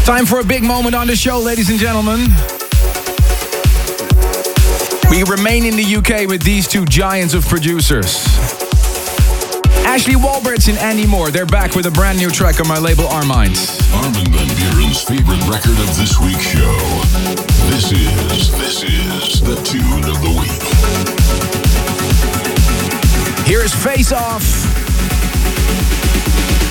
Time for a big moment on the show, ladies and gentlemen. We remain in the UK with these two giants of producers. Ashley Walberts and Andy Moore, they're back with a brand new track on my label Armind. Armin van Buuren's favorite record of this week's show. This is the tune of the week. Here is Face Off.